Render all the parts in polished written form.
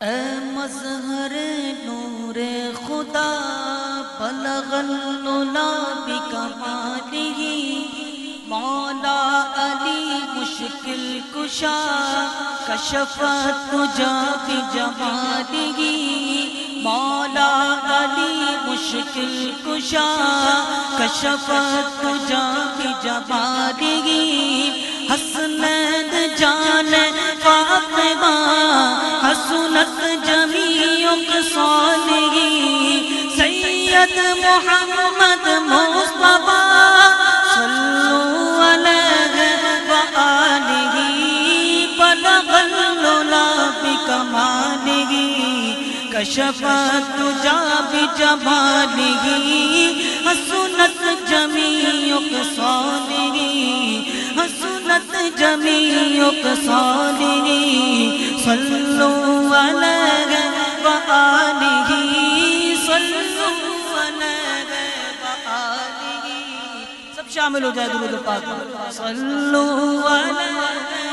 اے مظہر نور خدا بلغ العلا بکمالہ، مولا علی مشکل کشا کشف الدجا بجمالہ، مولا علی مشکل کشا کشف الدجا بجمالہ، حسنین جان فاطمہ حسنت جمیع خصالہ، سید محمد مصطفیٰ صلو علیہ وآلہ، بلغ العلا بکمالہ کشف الدجا بجمالہ، حسنت جمیع خصالہ، حسنت جمیع خصالہ، صلو علیہ وآلہ، صلو علیہ وآلہ، سب شامل ہو جائے درود پاک میں، صلو علیہ،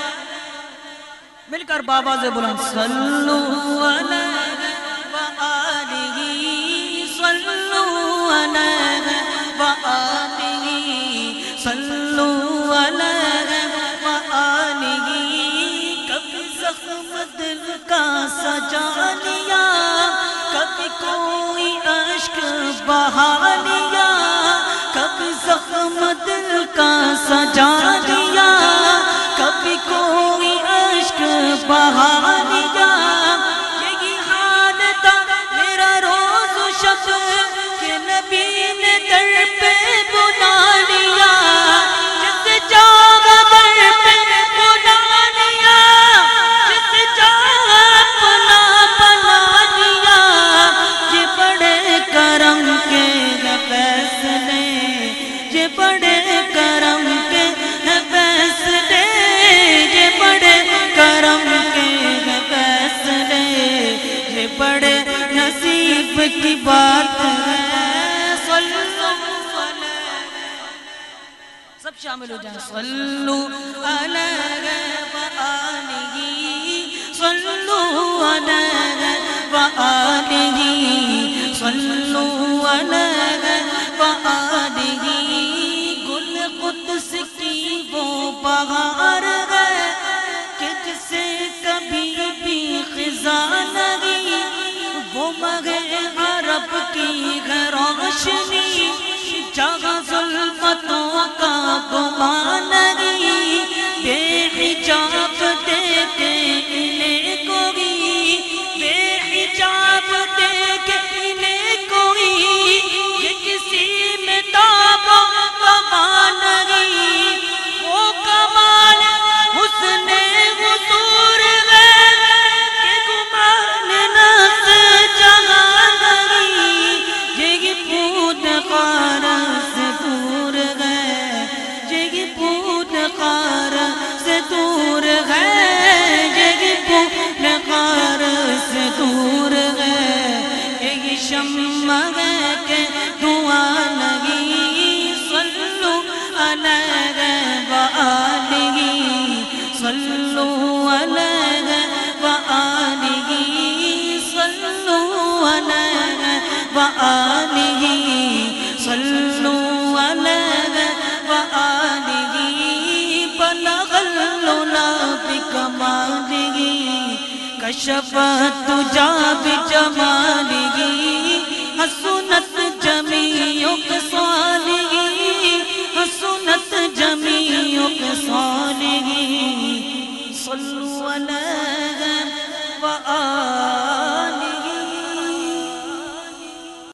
مل کر بابا سے بلند، صلو علیہ وآلہ، صلو علیہ وآلہ، صلو علیہ وآلہ، کبھی زخم دل کا سجا لیا، کبھی کوئی عشق بہا لیا، کبھی زخم دل کا سجا لیا، کبھی کوئی عشق بہا لیا، یہی حال تھا میرا روز و شب کہ نبی نے در پہ بلا لیا، جس جگہ در پہ بلا لیا، جس جگہ اپنا بنا لیا، یہ بڑے کرم کے ہے فیصلے، یہ بڑے کرم کے ہے فیصلے، یہ بڑے کرم کے ہے فیصلے، یہ بڑے نصیب کی بات ہے، صلو علیہ، سب شامل ہو جائیں، صلو علیہ وآلہ، صلو علیہ وآلہ، صلو علیہ وآلہ، گل قدس کی وہ بہار ہے کہ جسے کبھی بھی خزاں نہیں، وہ مغ عرب کی ہے روشنی جہاں ظلمتوں کا گمان نہیں، بے حجاب دیکھے انہیں کوئی، بے حجاب دیکھے انہیں کوئی، یہ کسی میں تاب و کمال نہیں، وہ کمال حسن حضور ہے کہ گمان نفس جہاں نہیں، یہ پود خار سے دور ہے، یہ پود خار سے دور ہے، یہ پود خار سے دور ہے، یہ شمع ہے کہ دعا نہیں، صلو علیہ وآلہ، صلو علیہ وآلہ، صلو علیہ وآلہ، صلو علیہ وآلہ، بلغ العلا بکمالہ کشف الدجا بجمالہ،